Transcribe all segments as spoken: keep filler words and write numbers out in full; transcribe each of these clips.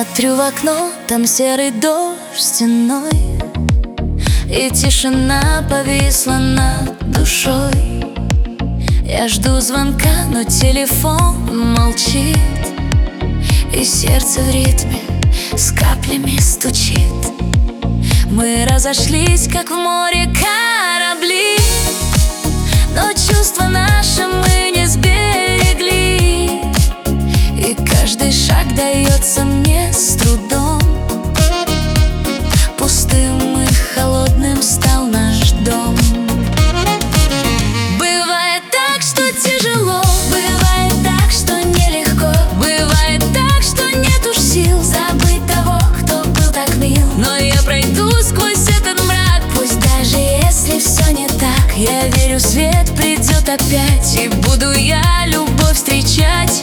Смотрю в окно, там серый дождь стеной, и тишина повисла над душой. Я жду звонка, но телефон молчит, и сердце в ритме с каплями стучит. Мы разошлись, как в море корабли, но чувства наши мы не сберегли, и каждый шаг дается мне с трудом. Пустым и холодным стал наш дом. Бывает так, что тяжело, бывает так, что нелегко, бывает так, что нет уж сил забыть того, кто был так мил. Но я пройду сквозь этот мрак, пусть даже если все не так. Я верю, свет придет опять, и буду я любовь встречать.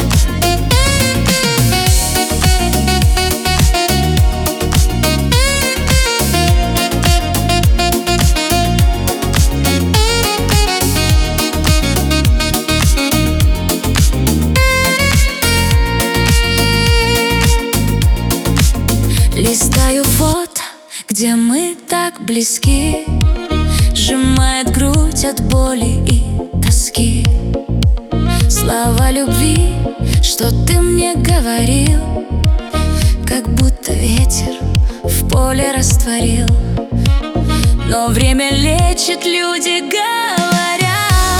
Листаю фото, где мы так близки, сжимает грудь от боли и тоски. Слова любви, что ты мне говорил, как будто ветер в поле растворил. Но время лечит, люди говорят,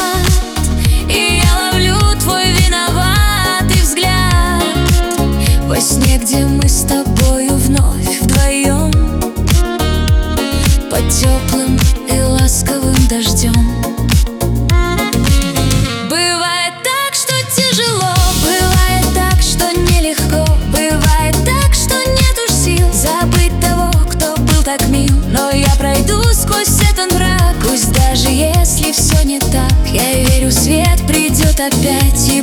и я ловлю твой виноватый взгляд во сне, где мы с тобою вновь вдвоем, под теплым и ласковым дождем. Бывает так, что тяжело, бывает так, что нелегко, бывает так, что нет уж сил забыть того, кто был так мил. Но я пройду сквозь этот мрак, пусть даже если все не так. Я верю, свет придет опять, и